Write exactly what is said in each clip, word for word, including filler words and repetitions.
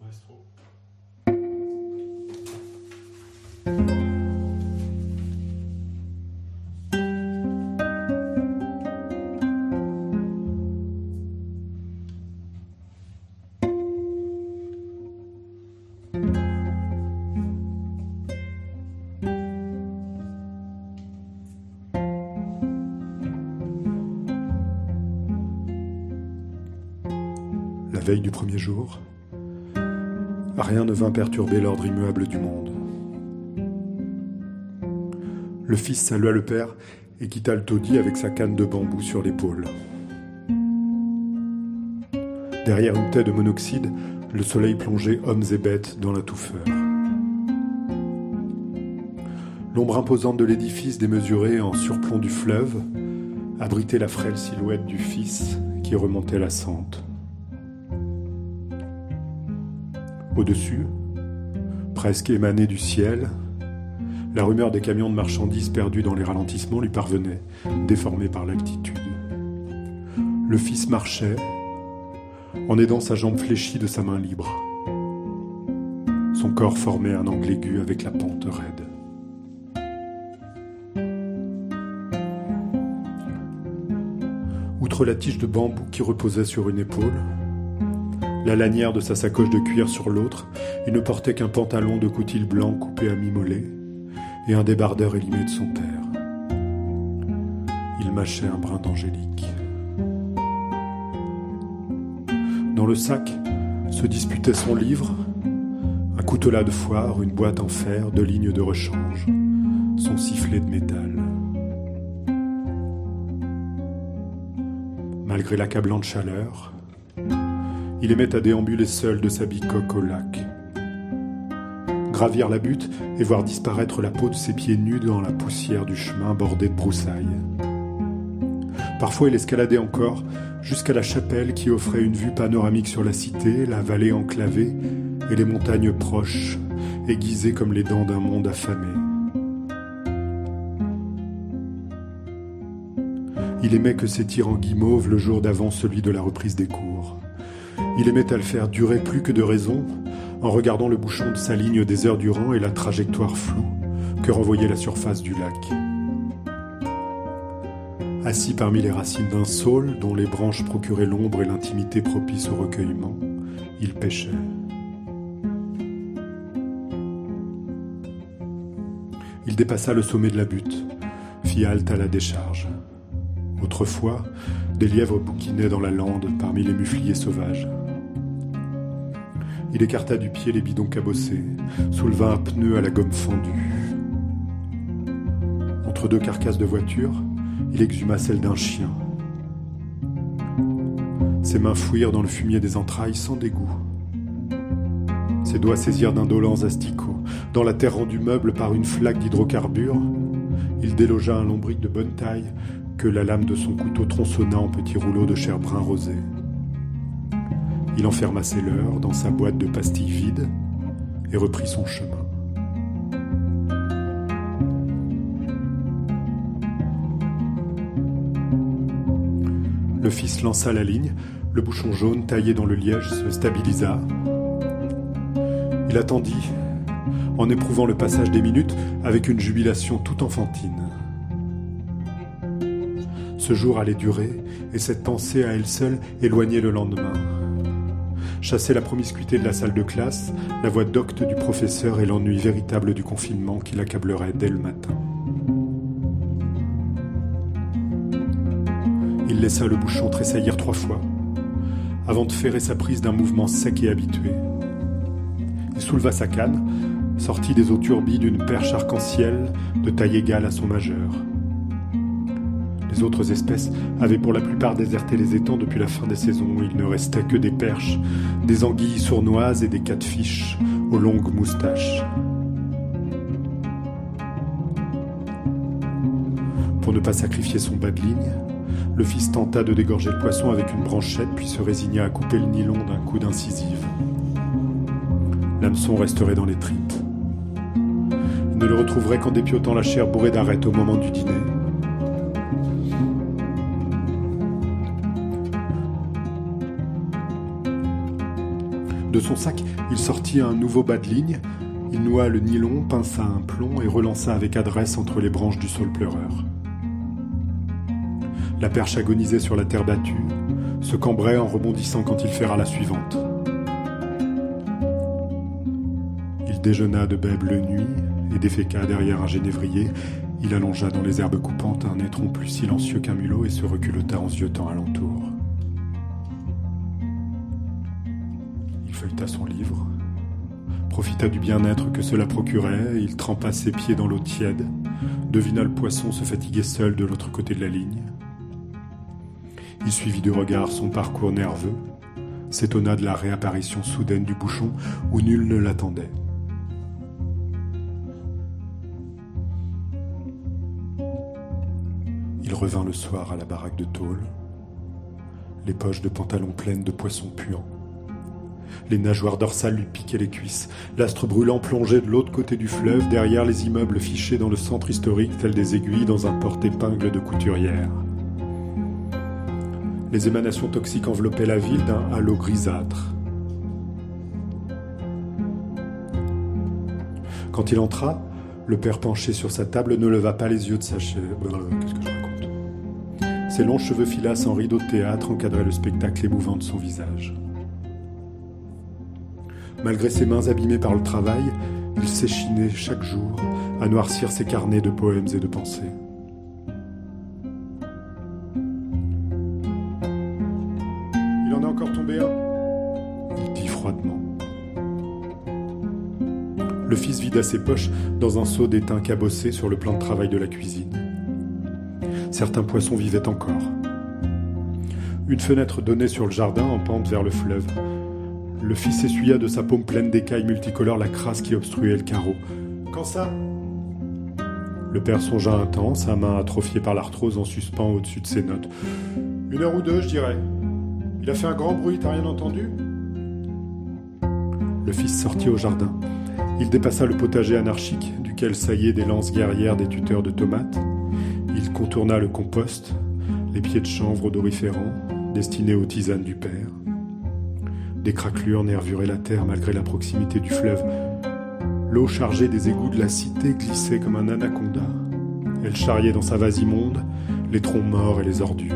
maestro. La veille du premier jour, rien ne vint perturber l'ordre immuable du monde. Le fils salua le père et quitta le taudis avec sa canne de bambou sur l'épaule. Derrière une taie de monoxyde, le soleil plongeait hommes et bêtes dans la touffeur. L'ombre imposante de l'édifice démesuré en surplomb du fleuve abritait la frêle silhouette du fils qui remontait la sente. Au-dessus, presque émanée du ciel, la rumeur des camions de marchandises perdus dans les ralentissements lui parvenait, déformée par l'altitude. Le fils marchait, en aidant sa jambe fléchie de sa main libre. Son corps formait un angle aigu avec la pente raide. Outre la tige de bambou qui reposait sur une épaule, la lanière de sa sacoche de cuir sur l'autre, il ne portait qu'un pantalon de coutil blanc coupé à mi-mollet et un débardeur élimé de son père. Il mâchait un brin d'angélique. Dans le sac se disputaient son livre, un coutelas de foire, une boîte en fer, deux lignes de rechange, son sifflet de métal. Malgré l'accablante chaleur, il aimait à déambuler seul de sa bicoque au lac. Gravir la butte et voir disparaître la peau de ses pieds nus dans la poussière du chemin bordé de broussailles. Parfois il escaladait encore jusqu'à la chapelle qui offrait une vue panoramique sur la cité, la vallée enclavée et les montagnes proches, aiguisées comme les dents d'un monde affamé. Il aimait que s'étire en guimauve le jour d'avant celui de la reprise des cours. Il aimait à le faire durer plus que de raison, en regardant le bouchon de sa ligne des heures durant et la trajectoire floue que renvoyait la surface du lac. Assis parmi les racines d'un saule dont les branches procuraient l'ombre et l'intimité propice au recueillement, il pêchait. Il dépassa le sommet de la butte, fit halte à la décharge. Autrefois, des lièvres bouquinaient dans la lande parmi les mufliers sauvages. Il écarta du pied les bidons cabossés, souleva un pneu à la gomme fendue. Entre deux carcasses de voiture, il exhuma celle d'un chien. Ses mains fouillèrent dans le fumier des entrailles sans dégoût. Ses doigts saisirent d'indolents asticots. Dans la terre rendue meuble par une flaque d'hydrocarbures, il délogea un lombric de bonne taille que la lame de son couteau tronçonna en petits rouleaux de chair brun rosé. Il enferma ses leurres dans sa boîte de pastilles vide et reprit son chemin. Le fils lança la ligne, le bouchon jaune taillé dans le liège se stabilisa. Il attendit, en éprouvant le passage des minutes avec une jubilation toute enfantine. Ce jour allait durer, et cette pensée à elle seule éloignait le lendemain. Chasser la promiscuité de la salle de classe, la voix docte du professeur et l'ennui véritable du confinement qui l'accablerait dès le matin. Il laissa le bouchon tressaillir trois fois, avant de ferrer sa prise d'un mouvement sec et habitué. Il souleva sa canne, sortit des eaux turbies d'une perche arc-en-ciel de taille égale à son majeur. Les autres espèces avaient pour la plupart déserté les étangs depuis la fin des saisons où il ne restait que des perches, des anguilles sournoises et des catfish aux longues moustaches. Pour ne pas sacrifier son bas de ligne, le fils tenta de dégorger le poisson avec une branchette puis se résigna à couper le nylon d'un coup d'incisive. L'hameçon resterait dans les tripes. Il ne le retrouverait qu'en dépiotant la chair bourrée d'arêtes au moment du dîner. De son sac, il sortit un nouveau bas de ligne, il noua le nylon, pinça un plomb et relança avec adresse entre les branches du saule pleureur. La perche agonisait sur la terre battue, se cambrait en rebondissant quand il ferra la suivante. Il déjeuna de bais bleu nuit et déféqua derrière un génévrier. Il allongea dans les herbes coupantes un étron plus silencieux qu'un mulot et se reculota en ziotant alentour. Il feuilleta son livre, profita du bien-être que cela procurait, il trempa ses pieds dans l'eau tiède, devina le poisson se fatiguer seul de l'autre côté de la ligne. Il suivit du regard son parcours nerveux, s'étonna de la réapparition soudaine du bouchon où nul ne l'attendait. Il revint le soir à la baraque de tôle, les poches de pantalon pleines de poissons puants. Les nageoires dorsales lui piquaient les cuisses. L'astre brûlant plongeait de l'autre côté du fleuve, derrière les immeubles fichés dans le centre historique, tels des aiguilles dans un porte-épingle de couturière. Les émanations toxiques enveloppaient la ville d'un halo grisâtre. Quand il entra, le père penché sur sa table ne leva pas les yeux de sa chaise. Qu'est-ce que je raconte ? Ses longs cheveux filasses en rideau de théâtre encadraient le spectacle émouvant de son visage. Malgré ses mains abîmées par le travail, il s'échinait chaque jour à noircir ses carnets de poèmes et de pensées. Il en est encore tombé un, il dit froidement. Le fils vida ses poches dans un seau d'étain cabossé sur le plan de travail de la cuisine. Certains poissons vivaient encore. Une fenêtre donnait sur le jardin en pente vers le fleuve. Le fils essuya de sa paume pleine d'écailles multicolores la crasse qui obstruait le carreau. « Quand ça ?» Le père songea un temps, sa main atrophiée par l'arthrose en suspens au-dessus de ses notes. « Une heure ou deux, je dirais. Il a fait un grand bruit, t'as rien entendu ?» Le fils sortit au jardin. Il dépassa le potager anarchique, duquel saillaient des lances guerrières des tuteurs de tomates. Il contourna le compost, les pieds de chanvre odoriférants, destinés aux tisanes du père. Des craquelures nervuraient la terre malgré la proximité du fleuve. L'eau chargée des égouts de la cité glissait comme un anaconda. Elle charriait dans sa vase immonde les troncs morts et les ordures.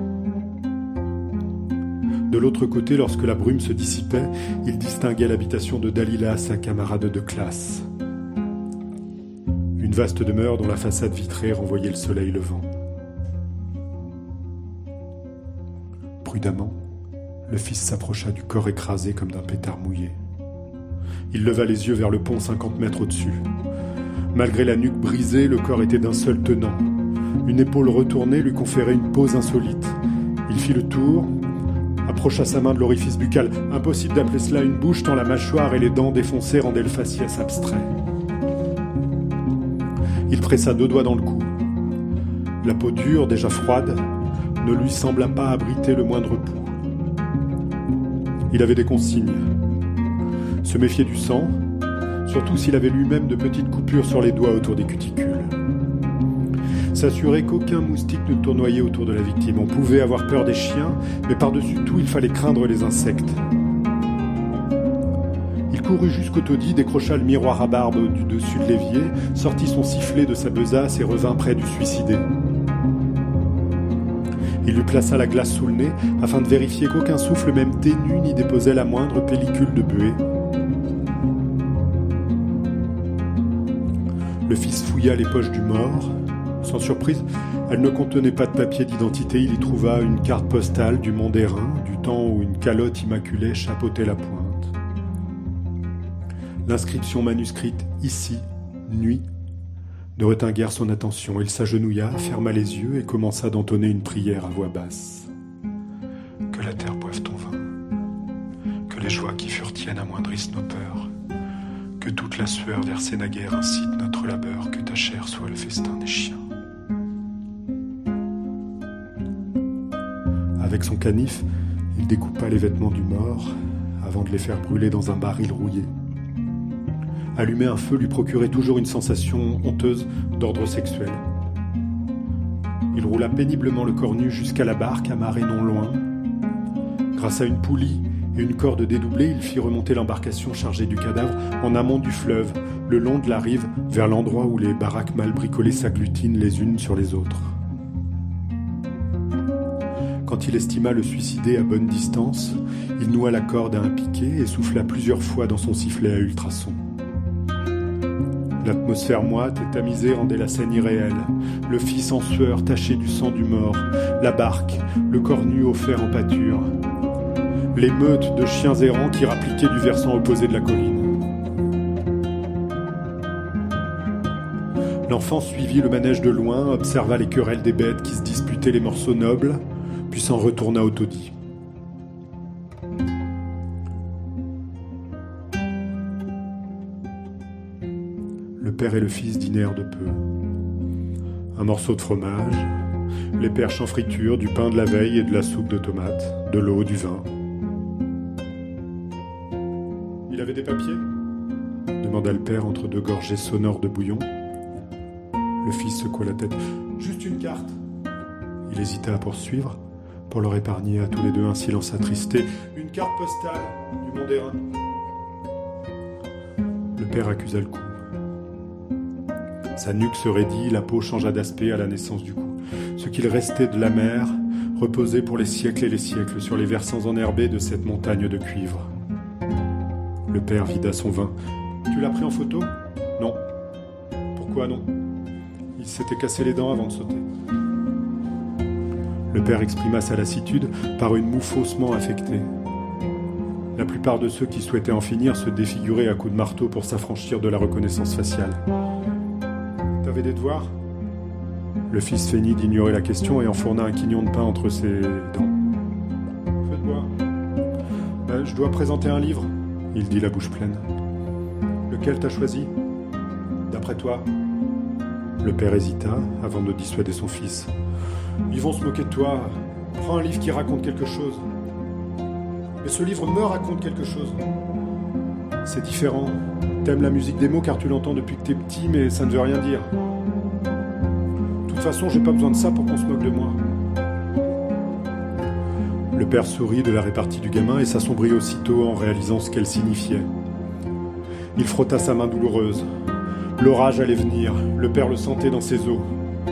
De l'autre côté, lorsque la brume se dissipait, il distinguait l'habitation de Dalila, sa camarade de classe. Une vaste demeure dont la façade vitrée renvoyait le soleil levant. Prudemment, le fils s'approcha du corps écrasé comme d'un pétard mouillé. Il leva les yeux vers le pont cinquante mètres au-dessus. Malgré la nuque brisée, le corps était d'un seul tenant. Une épaule retournée lui conférait une pose insolite. Il fit le tour, approcha sa main de l'orifice buccal. Impossible d'appeler cela une bouche tant la mâchoire et les dents défoncées rendaient le faciès abstrait. Il pressa deux doigts dans le cou. La peau dure, déjà froide, ne lui sembla pas abriter le moindre pouls. Il avait des consignes. Se méfier du sang, surtout s'il avait lui-même de petites coupures sur les doigts autour des cuticules. S'assurer qu'aucun moustique ne tournoyait autour de la victime. On pouvait avoir peur des chiens, mais par-dessus tout, il fallait craindre les insectes. Il courut jusqu'au taudis, décrocha le miroir à barbe du dessus de l'évier, sortit son sifflet de sa besace et revint près du suicidé. Il lui plaça la glace sous le nez afin de vérifier qu'aucun souffle même ténu n'y déposait la moindre pellicule de buée. Le fils fouilla les poches du mort. Sans surprise, elle ne contenait pas de papier d'identité. Il y trouva une carte postale du Mont d'Airain, du temps où une calotte immaculée chapeautait la pointe. L'inscription manuscrite « Ici, nuit » ne retint guère son attention. Il s'agenouilla, ferma les yeux et commença d'entonner une prière à voix basse. « Que la terre boive ton vin, que les joies qui furent tiennes amoindrissent nos peurs, que toute la sueur versée naguère incite notre labeur, que ta chair soit le festin des chiens. » Avec son canif, il découpa les vêtements du mort avant de les faire brûler dans un baril rouillé. Allumer un feu lui procurait toujours une sensation honteuse d'ordre sexuel. Il roula péniblement le corps nu jusqu'à la barque, amarrée non loin. Grâce à une poulie et une corde dédoublée, il fit remonter l'embarcation chargée du cadavre en amont du fleuve, le long de la rive, vers l'endroit où les baraques mal bricolées s'agglutinent les unes sur les autres. Quand il estima le suicider à bonne distance, il noua la corde à un piquet et souffla plusieurs fois dans son sifflet à ultrasons. L'atmosphère moite et tamisée rendait la scène irréelle. Le fils en sueur taché du sang du mort, la barque, le corps nu au fer en pâture, les meutes de chiens errants qui rappliquaient du versant opposé de la colline. L'enfant suivit le manège de loin, observa les querelles des bêtes qui se disputaient les morceaux nobles, puis s'en retourna au taudis. Le père et le fils dînèrent de peu. Un morceau de fromage, les perches en friture, du pain de la veille et de la soupe de tomates, de l'eau, du vin. Il avait des papiers ? Demanda le père entre deux gorgées sonores de bouillon. Le fils secoua la tête. Juste une carte. Il hésita à poursuivre, pour leur épargner à tous les deux un silence attristé. Une carte postale du Mont d'Airain. Le père accusa le coup. Sa nuque se raidit, la peau changea d'aspect à la naissance du coup. Ce qu'il restait de la mer reposait pour les siècles et les siècles sur les versants enherbés de cette montagne de cuivre. Le père vida son vin. « Tu l'as pris en photo ? » ?»« Non. »« Pourquoi non ? » Il s'était cassé les dents avant de sauter. Le père exprima sa lassitude par une moue faussement affectée. La plupart de ceux qui souhaitaient en finir se défiguraient à coups de marteau pour s'affranchir de la reconnaissance faciale. « T'avais des devoirs ? » Le fils feignit d'ignorer la question et enfourna un quignon de pain entre ses dents. « Faites boire. Ben, je dois présenter un livre, » il dit la bouche pleine. « Lequel t'as choisi ? D'après toi ?» Le père hésita avant de dissuader son fils. « Ils vont se moquer de toi. Prends un livre qui raconte quelque chose. » « Mais ce livre me raconte quelque chose. » « C'est différent. T'aimes la musique des mots car tu l'entends depuis que t'es petit, mais ça ne veut rien dire. De toute façon, j'ai pas besoin de ça pour qu'on se moque de moi. » Le père sourit de la répartie du gamin et s'assombrit aussitôt en réalisant ce qu'elle signifiait. Il frotta sa main douloureuse. L'orage allait venir, le père le sentait dans ses os.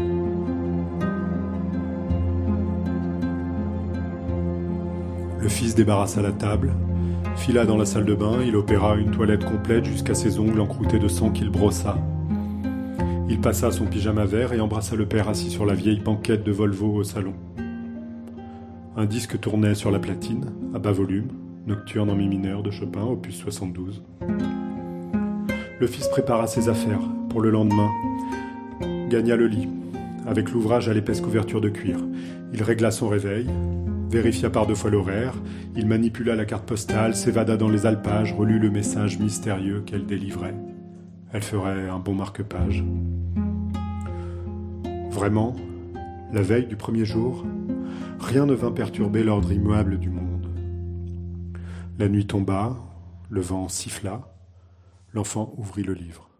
Le fils débarrassa la table, fila dans la salle de bain, il opéra une toilette complète jusqu'à ses ongles encroutés de sang qu'il brossa. Il passa son pyjama vert et embrassa le père assis sur la vieille banquette de Volvo au salon. Un disque tournait sur la platine, à bas volume, Nocturne en mi mineur de Chopin, opus soixante-douze. Le fils prépara ses affaires pour le lendemain, gagna le lit, avec l'ouvrage à l'épaisse couverture de cuir. Il régla son réveil, vérifia par deux fois l'horaire, il manipula la carte postale, s'évada dans les alpages, relut le message mystérieux qu'elle délivrait. Elle ferait un bon marque-page. Vraiment, la veille du premier jour, rien ne vint perturber l'ordre immuable du monde. La nuit tomba, le vent siffla, l'enfant ouvrit le livre.